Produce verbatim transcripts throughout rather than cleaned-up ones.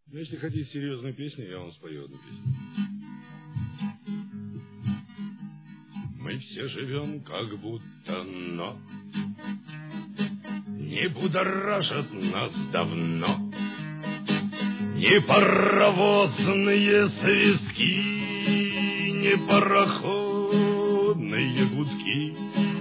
Но если хотите серьезную песню, я вам спою одну песню. Мы все живем как будто, но не будоражат нас давно ни паровозные свистки, ни пароходные гудки.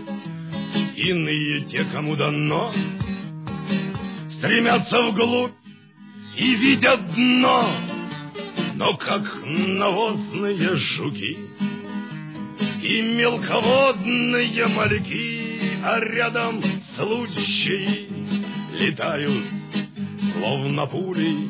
Иные те, кому дано, стремятся вглубь и видят дно, но как навозные жуки и мелководные мальки, а рядом случаи летают, словно пули.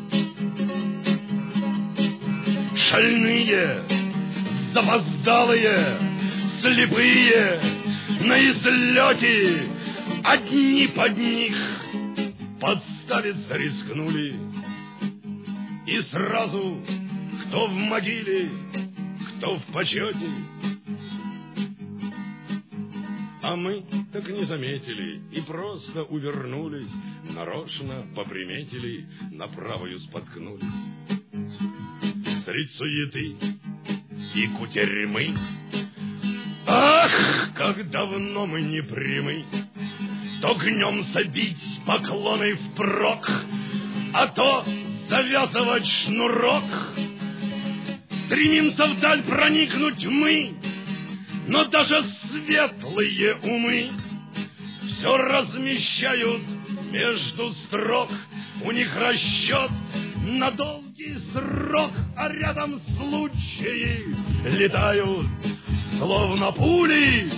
Шальные, запоздалые, слепые, на излете одни под них подставиться рискнули. И сразу кто в могиле, кто в почете. А мы так не заметили и просто увернулись, нарочно поприметили, на правую споткнулись. Средь суеты и кутерьмы, ах, как давно мы не прямы, то гнемся бить поклоны впрок, а то завязывать шнурок. Стремимся вдаль проникнуть мы, но даже светлые умы все размещают между строк. У них расчет на долгий срок, а рядом случаи летают, словно пули.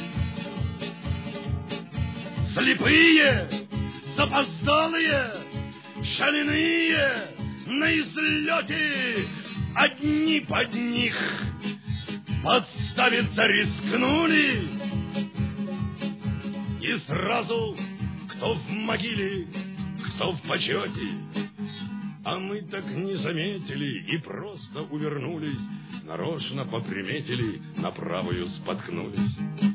Слепые, запоздалые, шальные, на излете одни под них подставиться рискнули. И сразу кто в могиле, кто в почете. А мы так не заметили и просто увернулись, нарочно поприметили, на правую споткнулись.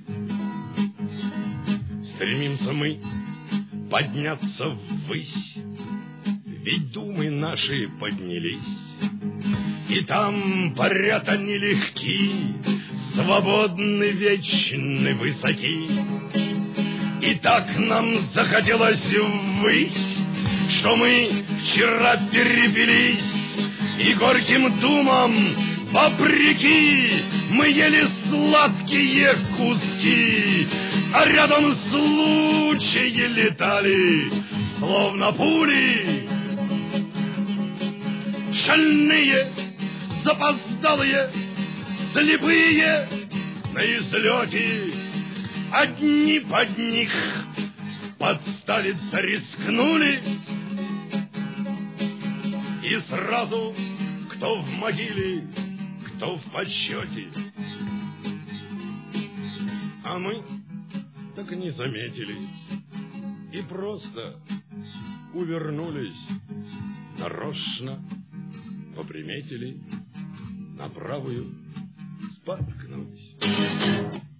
Стремимся мы подняться ввысь, ведь думы наши поднялись, и там парят они легки, свободны, вечны, высоки. И так нам захотелось ввысь, что мы вчера перепились, и горьким думам вопреки мы ели сладкие куски, а рядом случаи летали, словно пули. Шальные, запоздалые, слепые, на излете одни под них подставиться рискнули. И сразу кто в могиле, кто в подсчете. А мы так и не заметили и просто увернулись, нарочно поприметили, на правую споткнулись.